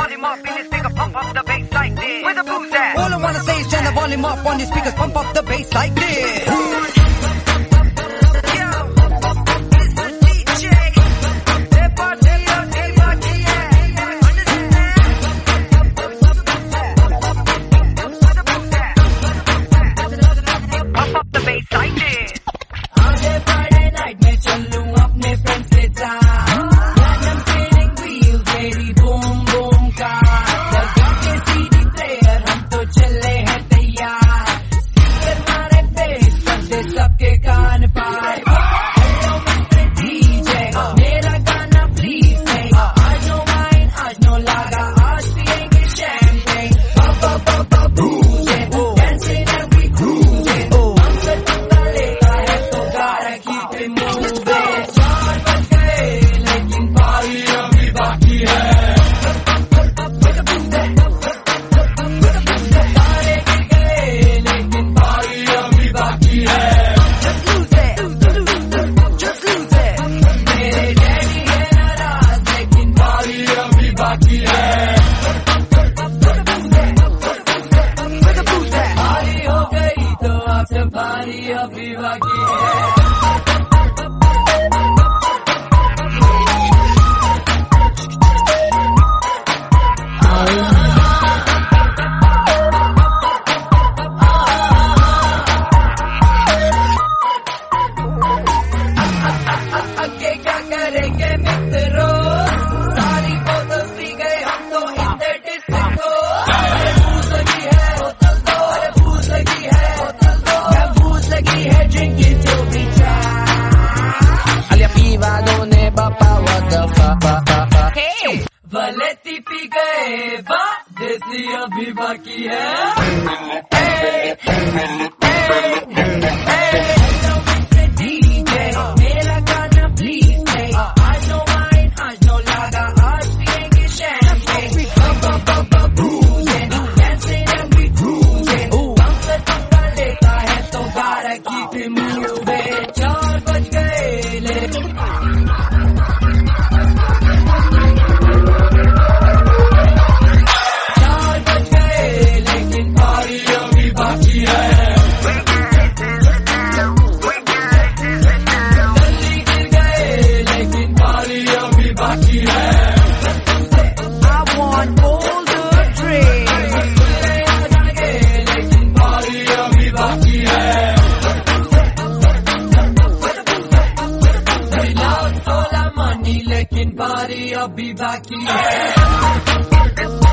volume up in this speaker, pump up the bass like this. Where the booze at? All I wanna say is turn the volume up on these speakers, pump up the bass like this. वलेती पी गए देसी अभी बाकी है DJ मेरा गाना please नहीं आज नो वाइन आज नो लागा आज पिएंगे champagne dancing and we cruising bouncer टक्का लेता है तो gotta keep it moving 4 बज गए लेकिन बारी अभी बाकी है